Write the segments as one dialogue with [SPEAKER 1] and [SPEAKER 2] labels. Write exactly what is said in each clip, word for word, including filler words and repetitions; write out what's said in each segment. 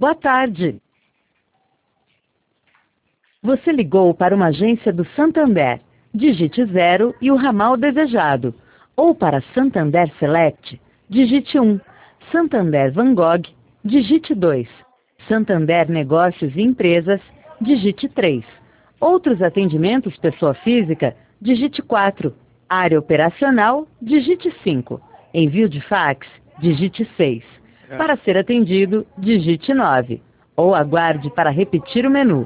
[SPEAKER 1] Boa tarde. Você ligou para uma agência do Santander. Digite zero e o ramal desejado. Ou para Santander Select, digite um. Santander Van Gogh, digite dois. Santander Negócios e Empresas, digite três. Outros atendimentos pessoa física, digite quatro. Área operacional, digite cinco. Envio de fax, digite seis. Para ser atendido, digite nove. Ou aguarde para repetir o menu.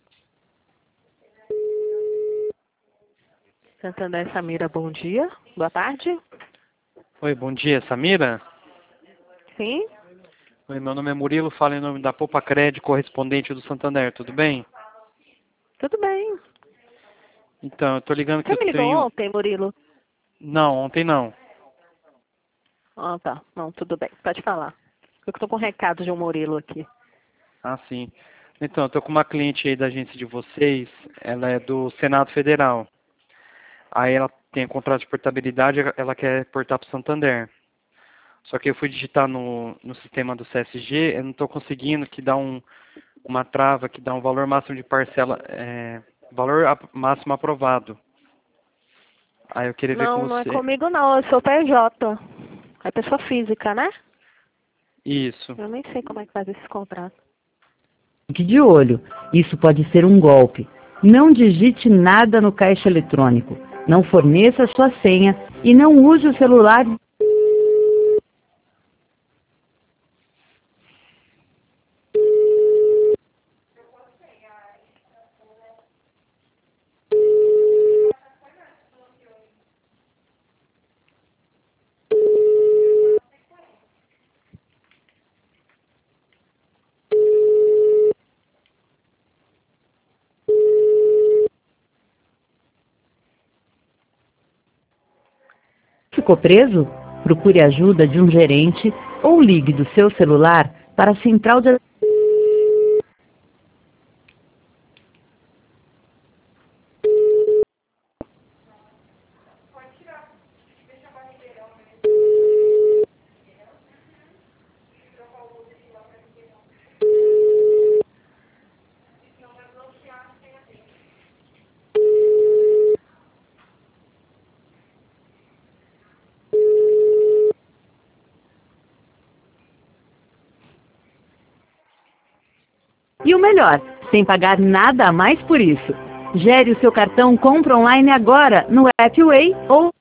[SPEAKER 2] Santander Samira, bom dia. Boa tarde.
[SPEAKER 3] Oi, bom dia, Samira?
[SPEAKER 2] Sim?
[SPEAKER 3] Oi, meu nome é Murilo, falo em nome da Poupa Cred, correspondente do Santander, tudo bem?
[SPEAKER 2] Tudo bem.
[SPEAKER 3] Então, eu tô ligando que
[SPEAKER 2] Você
[SPEAKER 3] eu
[SPEAKER 2] me ligou
[SPEAKER 3] tenho...
[SPEAKER 2] ontem, Murilo?
[SPEAKER 3] Não, ontem não.
[SPEAKER 2] Ah, tá. Não, tudo bem. Pode falar. Eu que tô com um recado de um Murilo aqui.
[SPEAKER 3] Ah, sim. Então, eu tô com uma cliente aí da agência de vocês, ela é do Senado Federal. Aí ela tem contrato de portabilidade, ela quer portar para o Santander. Só que eu fui digitar no, no sistema do C S G, eu não estou conseguindo, que dá um, uma trava, que dá um valor máximo de parcela, é, valor a- máximo aprovado. Aí eu queria ver com
[SPEAKER 2] Não, não é
[SPEAKER 3] você.
[SPEAKER 2] comigo não. Eu sou P J. É pessoa física, né?
[SPEAKER 3] Isso.
[SPEAKER 2] Eu nem sei como é que faz esse contrato.
[SPEAKER 1] Fique de olho, isso pode ser um golpe. Não digite nada no caixa eletrônico. Não forneça sua senha e não use o celular. Ficou preso? Procure ajuda de um gerente ou ligue do seu celular para a central de... E o melhor, sem pagar nada a mais por isso. Gere o seu cartão Compra Online agora no AppWay ou...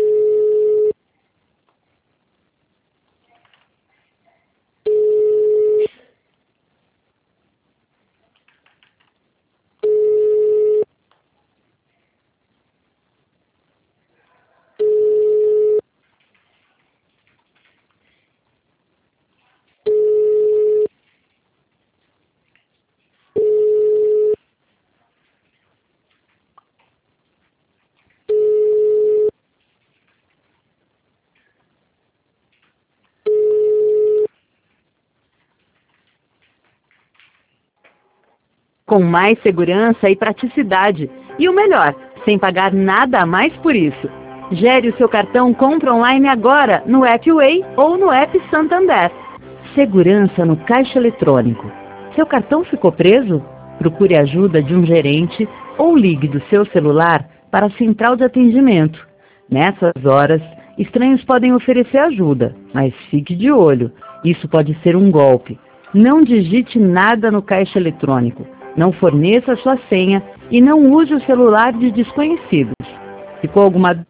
[SPEAKER 1] com mais segurança e praticidade. E o melhor, sem pagar nada a mais por isso. Gere o seu cartão Compra Online agora no AppWay ou no App Santander. Segurança no caixa eletrônico. Seu cartão ficou preso? Procure ajuda de um gerente ou ligue do seu celular para a central de atendimento. Nessas horas, estranhos podem oferecer ajuda, mas fique de olho. Isso pode ser um golpe. Não digite nada no caixa eletrônico. Não forneça sua senha e não use o celular de desconhecidos. Ficou alguma...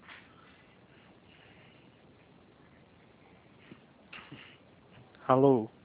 [SPEAKER 3] Alô?